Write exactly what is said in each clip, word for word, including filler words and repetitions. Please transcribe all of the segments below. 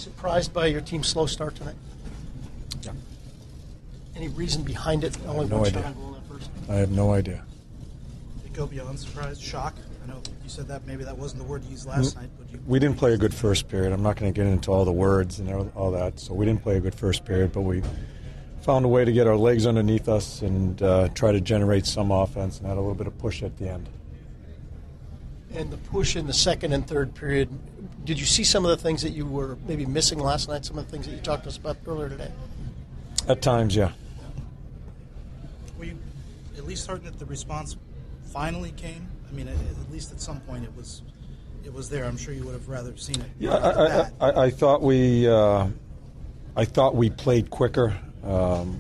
surprised by your team's slow start tonight? Yeah. Any reason behind it? Only No one idea. shot on goal in that first. I have no idea. Did it go beyond surprise? Shock? I know you said that maybe that wasn't the word you used last Mm, night. But you, We didn't play a good first period. I'm not going to get into all the words and all all that. So we didn't play a good first period, but we found a way to get our legs underneath us and uh, try to generate some offense and had a little bit of push at the end. And the push in the second and third period, did you see some of the things that you were maybe missing last night, some of the things that you talked to us about earlier today? At times, yeah. were you at least certain that the response finally came? I mean, at, at least at some point it was it was there. I'm sure you would have rather seen it. Yeah, right off the I, bat. I, I, I thought we, uh, I thought we played quicker, um,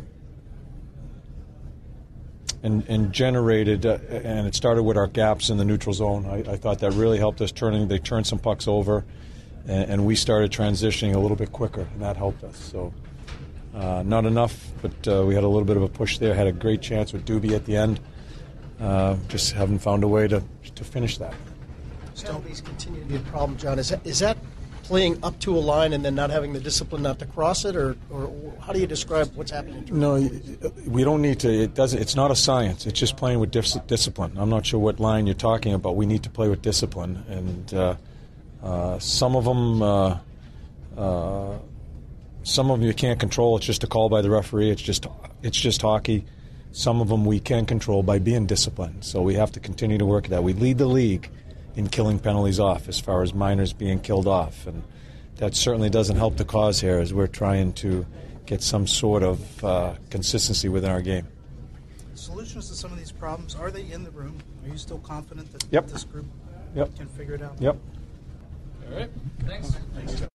and and generated, uh, and it started with our gaps in the neutral zone. I, I thought that really helped us turning. They turned some pucks over, and, and we started transitioning a little bit quicker, and that helped us. So, uh, not enough, but uh, we had a little bit of a push there. Had a great chance with Doobie at the end. Uh, just haven't found a way to to finish that. Penalties continue to be a problem, John. Is that, is that playing up to a line and then not having the discipline not to cross it, or, or how do you describe what's happening? No, we don't need to. It doesn't. It's not a science. It's just playing with dis- discipline. I'm not sure what line you're talking about. We need to play with discipline, and uh, uh, some of them, uh, uh, some of them you can't control. It's just a call by the referee. It's just, it's just hockey. Some of them we can control by being disciplined. So we have to continue to work at that. We lead the league in killing penalties off as far as minors being killed off, and that certainly doesn't help the cause here as we're trying to get some sort of uh, consistency within our game. Solutions to some of these problems, are they in the room? Are you still confident that Yep. this group Yep. can figure it out? Yep. All right. Thanks. Thanks.